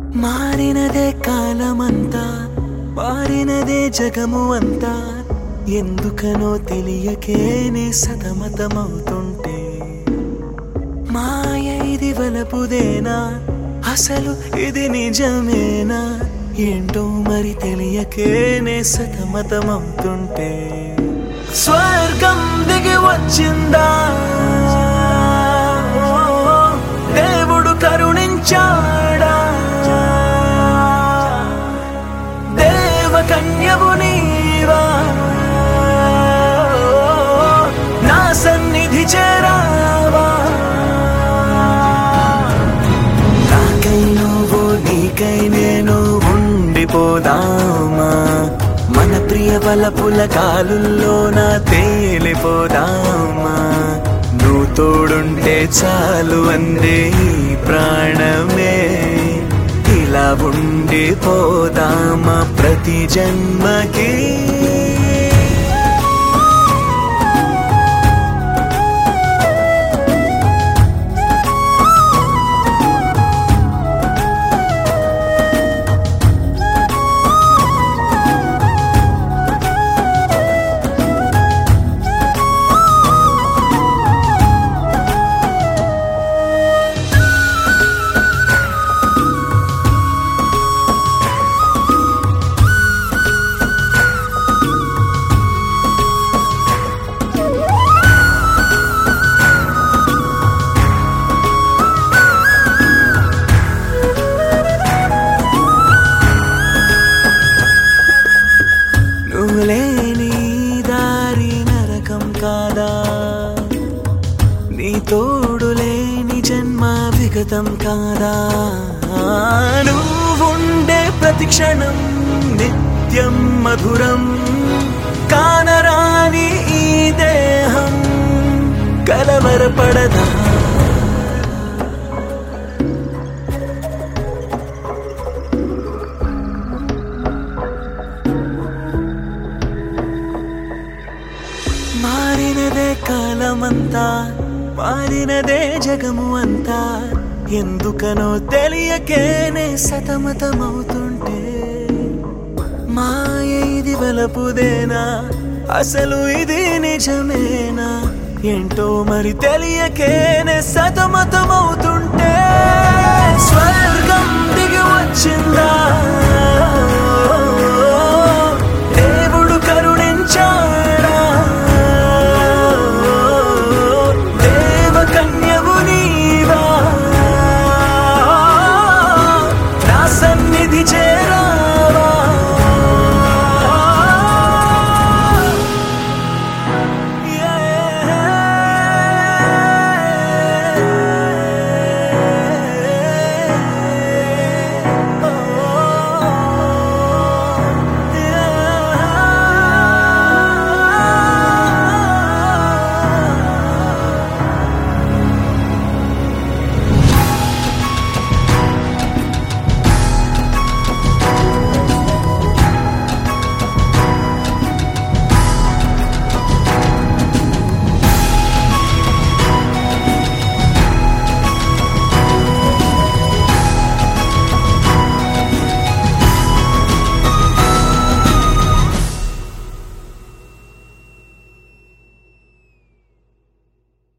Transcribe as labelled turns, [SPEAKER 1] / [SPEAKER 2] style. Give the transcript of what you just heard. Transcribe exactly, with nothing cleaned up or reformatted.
[SPEAKER 1] మారినదే కాలమంతా, మారినదే జగము అంతా, ఎందుకనో తెలియకేనే సతమతమవుతుంటే. మాయ ఇది వలపుదేనా, అసలు ఇది నిజమేనా, ఏంటో మరి తెలియకేనే సతమతమవుతుంటే. స్వర్గం దిగి వచ్చిందా, దేవుడు కరుణించాడా, దేవకన్యవు నీవా, నా సన్నిధి చేరావా. నాకై నువ్వు నీకై నేను ఉండిపోదామా, మన ప్రియ వలపుల కాలుల్లోన తేలిపోదామా. నువ్వు తోడుంటే చాలు అందే ప్రాణమే, ఇలా ఉండిపోదామా ప్రతి జన్మకి. లేని దారి నరకం కాదా, నీ తోడు లేని జన్మ విగతం కాదా. నువ్వుండే ప్రతి క్షణం నిత్యం మధురం, కానరాని ఈ దేహం కలవరపడదా. మారినదే కాలమంతా, మారినదే జగము అంతా, ఎందుకనో తెలియకేనే సతమతమవుతుంటే. మాయ ఇది వలపుదేనా, అసలు ఇది నిజమేనా, ఏంటో మరి తెలియకేనే సతమతమవుతుంటే. స్వ